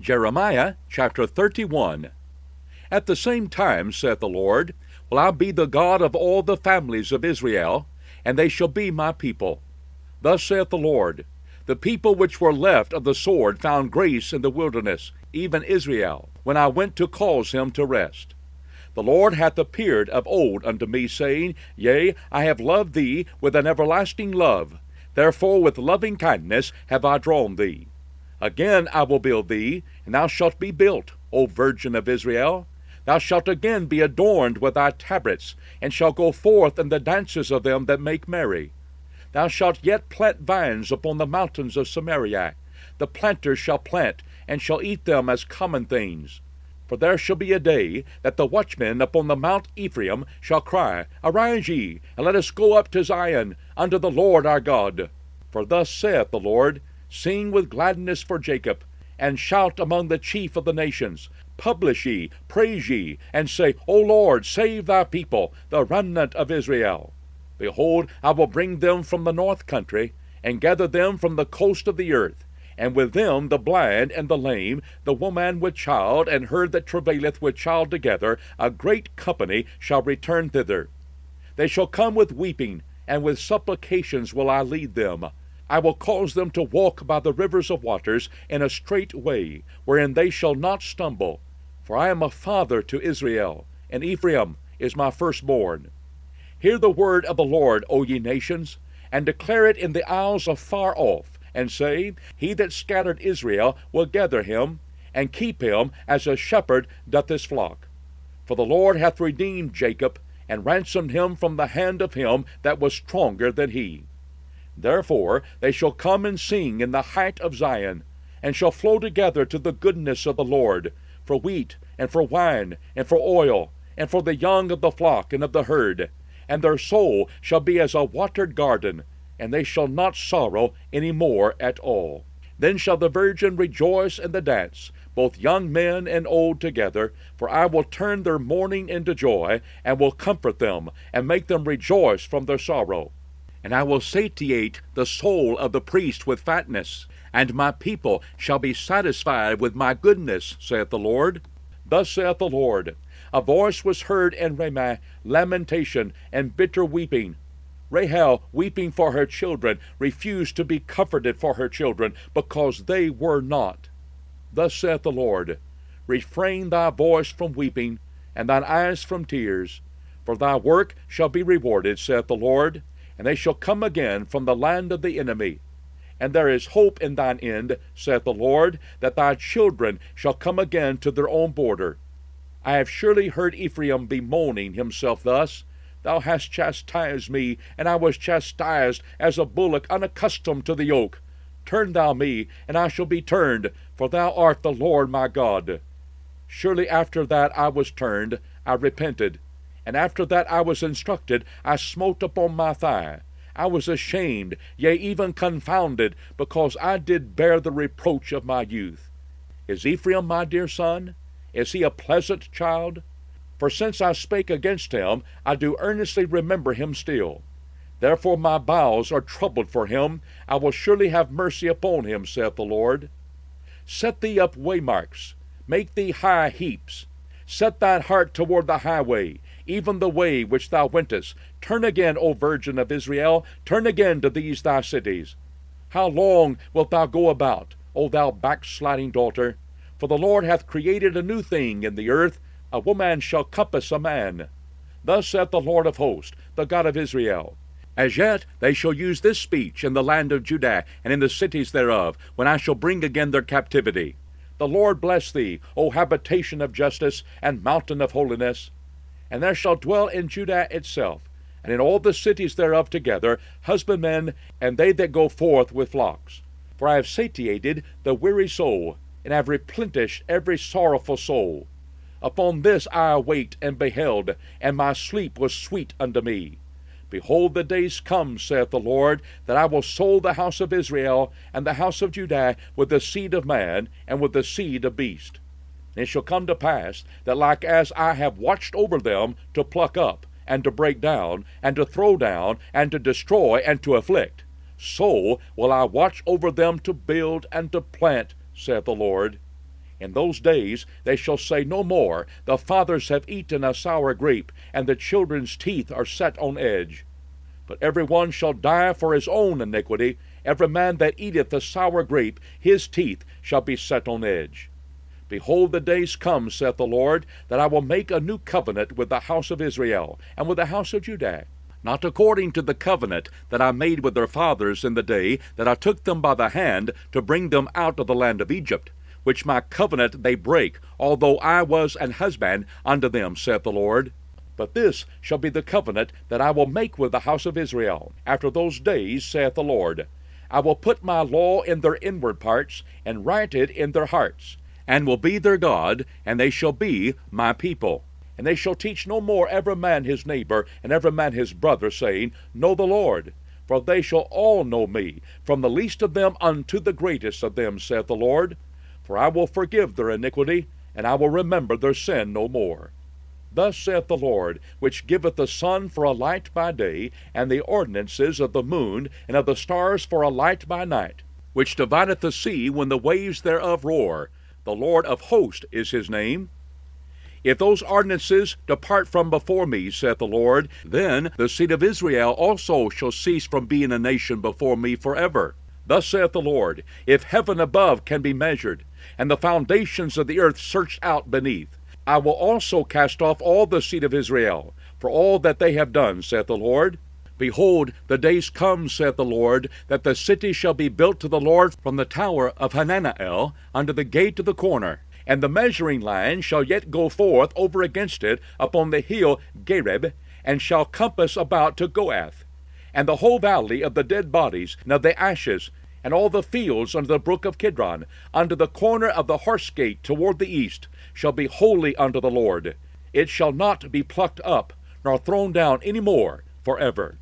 Jeremiah chapter 31. At the same time, saith the Lord, will I be the God of all the families of Israel, and they shall be my people. Thus saith the Lord, the people which were left of the sword found grace in the wilderness, even Israel, when I went to cause him to rest. The Lord hath appeared of old unto me, saying, Yea, I have loved thee with an everlasting love. Therefore with loving kindness have I drawn thee. Again I will build thee, and thou shalt be built, O Virgin of Israel. Thou shalt again be adorned with thy tabrets, and shalt go forth in the dances of them that make merry. Thou shalt yet plant vines upon the mountains of Samaria. The planters shall plant, and shall eat them as common things. For there shall be a day that the watchmen upon the Mount Ephraim shall cry, Arise ye, and let us go up to Zion, unto the Lord our God. For thus saith the Lord, Sing with gladness for Jacob, and shout among the chief of the nations. Publish ye, praise ye, and say, O Lord, save thy people, the remnant of Israel. Behold, I will bring them from the north country, and gather them from the coast of the earth, and with them the blind and the lame, the woman with child, and her that travaileth with child together, a great company shall return thither. They shall come with weeping, and with supplications will I lead them. I will cause them to walk by the rivers of waters in a straight way, wherein they shall not stumble. For I am a father to Israel, and Ephraim is my firstborn. Hear the word of the Lord, O ye nations, and declare it in the isles afar off, and say, He that scattered Israel will gather him, and keep him as a shepherd doth his flock. For the Lord hath redeemed Jacob, and ransomed him from the hand of him that was stronger than he. Therefore they shall come and sing in the height of Zion, and shall flow together to the goodness of the Lord, for wheat, and for wine, and for oil, and for the young of the flock and of the herd. And their soul shall be as a watered garden, and they shall not sorrow any more at all. Then shall the virgin rejoice in the dance, both young men and old together, for I will turn their mourning into joy, and will comfort them, and make them rejoice from their sorrow. And I will satiate the soul of the priest with fatness, and my people shall be satisfied with my goodness, saith the Lord. Thus saith the Lord, A voice was heard in Ramah, lamentation and bitter weeping. Rahel, weeping for her children, refused to be comforted for her children, because they were not. Thus saith the Lord, Refrain thy voice from weeping, and thine eyes from tears, for thy work shall be rewarded, saith the Lord, and they shall come again from the land of the enemy. And there is hope in thine end, saith the Lord, that thy children shall come again to their own border. I have surely heard Ephraim bemoaning himself thus, Thou hast chastised me, and I was chastised as a bullock unaccustomed to the yoke. Turn thou me, and I shall be turned, for thou art the Lord my God. Surely after that I was turned, I repented, and after that I was instructed, I smote upon my thigh. I was ashamed, yea, even confounded, because I did bear the reproach of my youth. Is Ephraim my dear son? Is he a pleasant child? For since I spake against him, I do earnestly remember him still. Therefore my bowels are troubled for him. I will surely have mercy upon him, saith the Lord. Set thee up waymarks, make thee high heaps. Set thine heart toward the highway, even the way which thou wentest. Turn again, O Virgin of Israel, turn again to these thy cities. How long wilt thou go about, O thou backsliding daughter? For the Lord hath created a new thing in the earth, a woman shall compass a man. Thus saith the Lord of hosts, the God of Israel, As yet they shall use this speech in the land of Judah, and in the cities thereof, when I shall bring again their captivity. The Lord bless thee, O habitation of justice, and mountain of holiness. And there shall dwell in Judah itself, and in all the cities thereof together, husbandmen, and they that go forth with flocks. For I have satiated the weary soul, and have replenished every sorrowful soul. Upon this I await and beheld, and my sleep was sweet unto me. Behold, the days come, saith the Lord, that I will sow the house of Israel and the house of Judah with the seed of man and with the seed of beast. And it shall come to pass that like as I have watched over them to pluck up, and to break down, and to throw down, and to destroy, and to afflict, so will I watch over them to build and to plant, saith the Lord. In those days they shall say no more, The fathers have eaten a sour grape, and the children's teeth are set on edge. But every one shall die for his own iniquity. Every man that eateth the sour grape, his teeth shall be set on edge. Behold, the days come, saith the Lord, that I will make a new covenant with the house of Israel, and with the house of Judah, not according to the covenant that I made with their fathers in the day that I took them by the hand to bring them out of the land of Egypt, which my covenant they break, although I was an husband unto them, saith the Lord. But this shall be the covenant that I will make with the house of Israel. After those days, saith the Lord, I will put my law in their inward parts, and write it in their hearts, and will be their God, and they shall be my people. And they shall teach no more every man his neighbor, and every man his brother, saying, Know the Lord. For they shall all know me, from the least of them unto the greatest of them, saith the Lord. For I will forgive their iniquity, and I will remember their sin no more. Thus saith the Lord, which giveth the sun for a light by day, and the ordinances of the moon and of the stars for a light by night, which divideth the sea when the waves thereof roar. The Lord of hosts is his name. If those ordinances depart from before me, saith the Lord, then the seed of Israel also shall cease from being a nation before me forever. Thus saith the Lord, if heaven above can be measured, and the foundations of the earth searched out beneath, I will also cast off all the seed of Israel, for all that they have done, saith the Lord. Behold, the days come, saith the Lord, that the city shall be built to the Lord from the tower of Hananel unto the gate of the corner, and the measuring line shall yet go forth over against it upon the hill Gareb, and shall compass about to Goath, and the whole valley of the dead bodies, and of the ashes, and all the fields under the brook of Kidron, unto the corner of the horse gate toward the east, shall be holy unto the Lord. It shall not be plucked up, nor thrown down any more forever.